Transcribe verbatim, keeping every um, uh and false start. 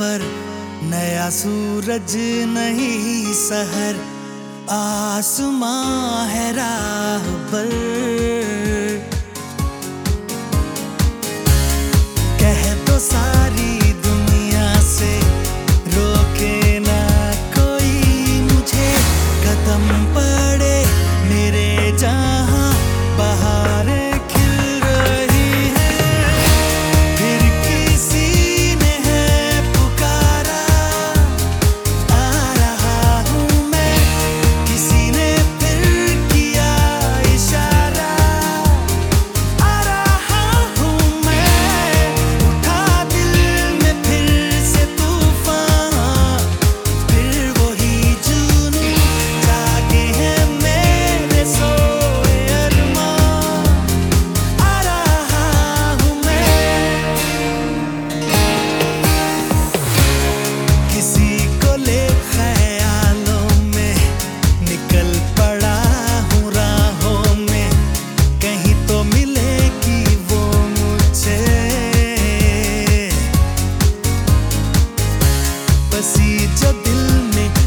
सफर, नया सूरज नहीं सहर, आसमां है राह पर। कह दो सारी दुनिया से रोके ना कोई मुझे, कदम पड़े मेरे जहां बहारें खिल रही हैं। फिर किसी ने है पुकारा, आ रहा हूं मैं, किसी ने फिर किया इशारा, आ रहा हूं मैं। उठा दिल में फिर से तूफान, फिर वही जुनून, जागे हैं मेरे सोए अरमान, आ रहा हूं मैं। किसी को ले ख्यालों में निकल पड़ा हूँ राहों में, कहीं तो मिलेगी वो मुझे। बसी जो दिल में